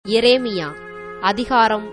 எரேமியா அதிகாரம்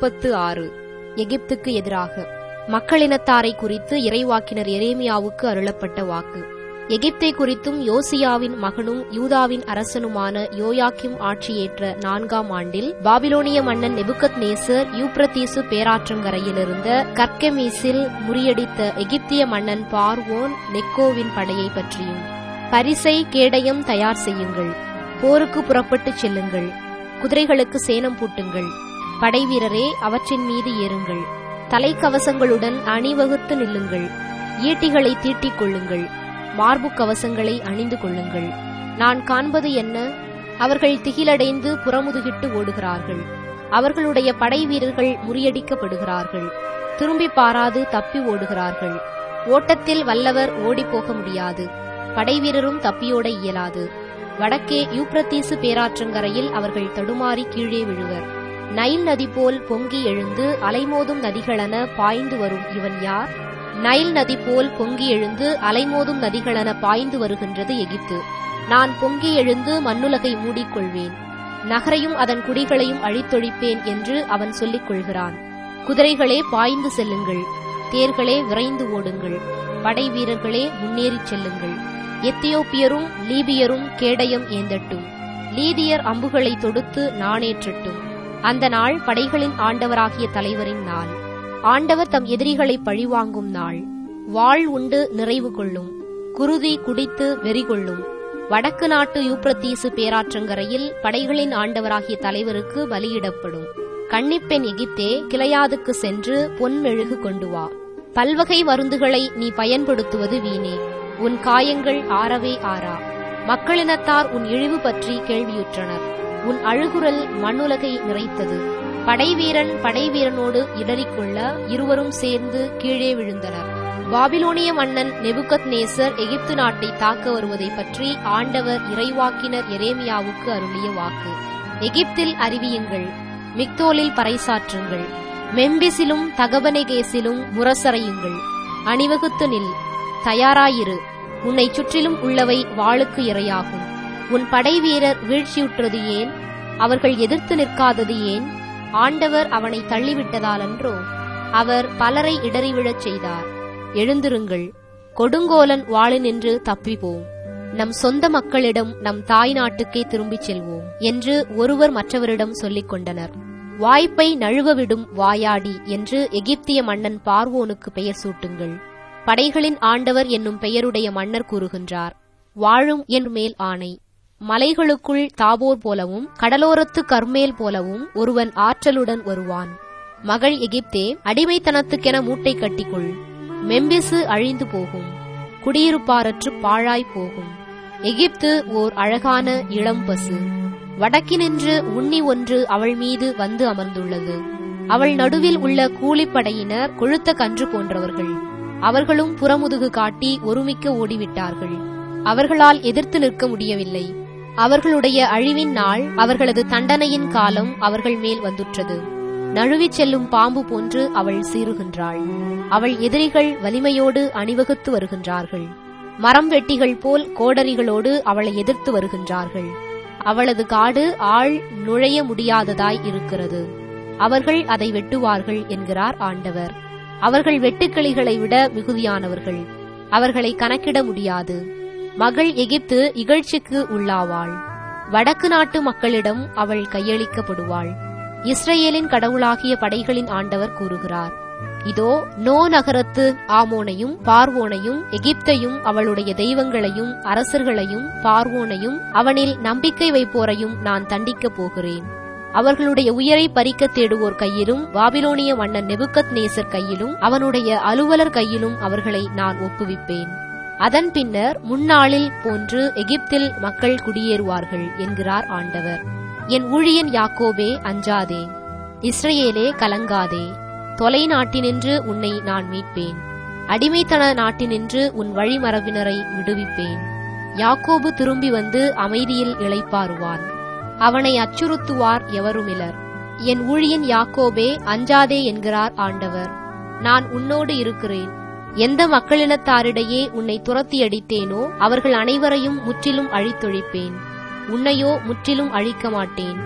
46. எகிப்துக்கு எதிராக மக்களினத்தாரை குறித்து இறைவாக்கினர் எரேமியாவுக்கு அருளப்பட்ட வாக்கு. எகிப்தை குறித்தும் யோசியாவின் மகனும் யூதாவின் அரசனுமான யோயாக்கிம் ஆட்சியேற்ற 4ஆம் ஆண்டில் பாபிலோனிய மன்னன் நெபுகத்நேசர் யூப்ரத்தீசு பேராற்றங்கரையிலிருந்த கர்கெமீசில் முறியடித்த எகிப்திய மன்னன் பார்வோன் நெக்கோவின் படையை பற்றியும். பரிசை கேடயம் தயார் செய்யுங்கள், போருக்கு புறப்பட்டுச் செல்லுங்கள், குதிரைகளுக்கு சேணம் பூட்டுங்கள், படைவீரரே அவற்றின் மீது ஏறுங்கள், தலைக்கவசங்களுடன் அணிவகுத்து நில்லுங்கள், ஈட்டிகளை தீட்டிக் கொள்ளுங்கள், மார்பு கவசங்களை அணிந்து கொள்ளுங்கள். நான் காண்பது என்ன? அவர்கள் திகிலடைந்து புறமுதுகிட்டு ஓடுகிறார்கள். அவர்களுடைய படைவீரர்கள் முறியடிக்கப்படுகிறார்கள். திரும்பி பாராது தப்பி ஓடுகிறார்கள். ஓட்டத்தில் வல்லவர் ஓடிப்போக முடியாது, படைவீரரும் தப்பியோட இயலாது. வடக்கே யூப்ரத்தீசு பேராற்றங்கரையில் அவர்கள் தடுமாறி கீழே விழுவர். நைல் நதி போல் பொங்கி எழுந்து அலைமோதும் நதிகளென பாய்ந்து வரும் இவன் யார்? நைல் நதி போல் பொங்கி எழுந்து அலைமோதும் நதிகளென பாய்ந்து வருகின்றது எகிப்து. நான் பொங்கி எழுந்து மண்ணுலகை மூடிக்கொள்வேன், நகரையும் அதன் குடிகளையும் அழித்தொழிப்பேன் என்று அவன் சொல்லிக் கொள்கிறான். குதிரைகளே பாய்ந்து செல்லுங்கள், தேர்களே விரைந்து ஓடுங்கள், படை வீரர்களே முன்னேறிச் செல்லுங்கள். எத்தியோப்பியரும் லீபியரும் கேடயம் ஏந்தட்டும், லீதியர் அம்புகளை தொடுத்து நாணேற்றட்டும். அந்த நாள் படைகளின் ஆண்டவராகிய தலைவரின் நாள். ஆண்டவர் தம் எதிரிகளை பழிவாங்கும் நாள். வாள் உண்டு நிறைவு கொள்ளும், குருதி குடித்து வெறி கொள்ளும். வடக்கு நாட்டு யூப்ரத்தீசு பேராற்றங்கரையில் படைகளின் ஆண்டவராகிய தலைவருக்கு பலியிடப்படும். கன்னிப்பெண் எகிப்தே, கிளையாதுக்கு சென்று பொன் மெழுகு கொண்டு வா. பல்வகை மருந்துகளை நீ பயன்படுத்துவது வீணே, உன் காயங்கள் ஆறவே ஆறா. மக்களினத்தார் உன் இழிவு பற்றி கேள்வியுற்றனர். உன் அழுகுரல் மண்ணுலகை நிறைத்தது. படைவீரன் படைவீரனோடு இடறிக்கொள்ள இருவரும் சேர்ந்து கீழே விழுந்தனர். பாபிலோனிய மன்னன் நெபுகத்நேசர் எகிப்து நாட்டை தாக்க வருவதை பற்றி ஆண்டவர் இறைவாக்கினர் எரேமியாவுக்கு அருளிய வாக்கு. எகிப்தில் அறிவியுங்கள், மிக்தோலில் பறைசாற்றுங்கள், மெம்பிஸிலும் தகபனெகேசிலும் முரசறையுங்கள். அணிவகுத்து நில், தயாராயிரு, உன்னை சுற்றிலும் உள்ளவை வாளுக்கு இரையாகும். உன் படைவீரர் வீழ்ச்சியுற்றது ஏன்? அவர்கள் எதிர்த்து நிற்காதது ஏன்? ஆண்டவர் அவனை தள்ளிவிட்டதாலன்றோ? அவர் பலரை இடறிவிழச் செய்தார். எழுந்திருங்கள், கொடுங்கோலன் வாளினின்று தப்பிப்போம், நம் சொந்த மக்களிடம் நம் தாய் நாட்டுக்கே திரும்பிச் செல்வோம் என்று ஒருவர் மற்றவரிடம் சொல்லிக் கொண்டனர். வாய்ப்பை நழுவவிடும் வாயாடி என்று எகிப்திய மன்னன் பார்வோனுக்கு பெயர் சூட்டுங்கள். படைகளின் ஆண்டவர் என்னும் பெயருடைய மன்னர் கூறுகின்றார், வாழும் என் மேல் ஆணை, மலைகளுக்குள் தாபோர் போலவும் கடலோரத்து கர்மேல் போலவும் ஒருவன் ஆற்றலுடன் வருவான். மகள் எகிப்தே, அடிமைத்தனத்துக்கென மூட்டை கட்டிக்கொள். மெம்பிசு அழிந்து போகும், குடியிருப்பாரற்று பாழாய் போகும். எகிப்து ஓர் அழகான இளம் பசு. வடக்கினின்று உண்ணி ஒன்று அவள் மீது வந்து அமர்ந்துள்ளது. அவள் நடுவில் உள்ள கூலிப்படையினர் கொழுத்த கன்று போன்றவர்கள். அவர்களும் புறமுதுகு காட்டி ஒருமிக்க ஓடிவிட்டார்கள். அவர்களால் எதிர்த்து நிற்க முடியவில்லை. அவர்களுடைய அழிவின் நாள், அவர்களது தண்டனையின் காலம் அவர்கள் மேல் வந்துற்றது. நழுவிச் செல்லும் பாம்பு போன்று அவள் சீறுகின்றாள். அவள் எதிரிகள் வலிமையோடு அணிவகுத்து வருகின்றார்கள். மரம் வெட்டிகள் போல் கோடரிகளோடு அவளை எதிர்த்து வருகின்றார்கள். அவளது காடு ஆள் நுழைய முடியாததாய் இருக்கிறது. அவர்கள் அதை வெட்டுவார்கள் என்கிறார் ஆண்டவர். அவர்கள் வெட்டுக்கிளிகளை விட மிகுதியானவர்கள், அவர்களை கணக்கிட முடியாது. மகள் எகிப்து இகழ்ச்சிக்கு உள்ளாவாள். வடக்கு நாட்டு மக்களிடம் அவள் கையளிக்கப்படுவாள். இஸ்ரவேலின் கடவுளாகிய படைகளின் ஆண்டவர் கூறுகிறார், இதோ நோ நகரத்து ஆமோனையும் பார்வோனையும் எகிப்தையும் அவளுடைய தெய்வங்களையும் அரசர்களையும் பார்வோனையும் அவனில் நம்பிக்கை வைப்போரையும் நான் தண்டிக்கப் போகிறேன். அவர்களுடைய உயிரை பறிக்க தேடுவோர் கையிலும் பாபிலோனிய மன்னன் நெபுகத்நேசர் கையிலும் அவனுடைய அலுவலர் கையிலும் அவர்களை நான் ஒப்புவிப்பேன். அதன் பின்னர் முன்னாளில் போன்று எகிப்தில் மக்கள் குடியேறுவார்கள் என்கிறார் ஆண்டவர். என் ஊழியன் யாக்கோபே, அஞ்சாதே, இஸ்ரவேலே கலங்காதே. தொலை நாட்டினின்று உன்னை நான் மீட்பேன், அடிமைத்தன நாட்டினின்று உன் வழிமரபினரை விடுவிப்பேன். யாக்கோபு திரும்பி வந்து அமைதியில் இளைப்பாறுவான், அவனை அச்சுறுத்துவார் எவருமிலர். என் ஊழியன் யாக்கோபே, அஞ்சாதே என்கிறார் ஆண்டவர். நான் உன்னோடு இருக்கிறேன். எந்த மக்களினத்தாரிடையே உன்னை துரத்தி அடித்தேனோ அவர்கள் அனைவரையும் முற்றிலும் அழித்தொழிப்பேன். உன்னையோ முற்றிலும் அழிக்க மாட்டேன்.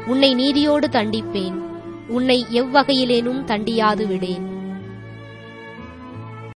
உன்னை நீதியோடு தண்டிப்பேன். உன்னை எவ்வகையிலேனும் தண்டியாது விடேன்.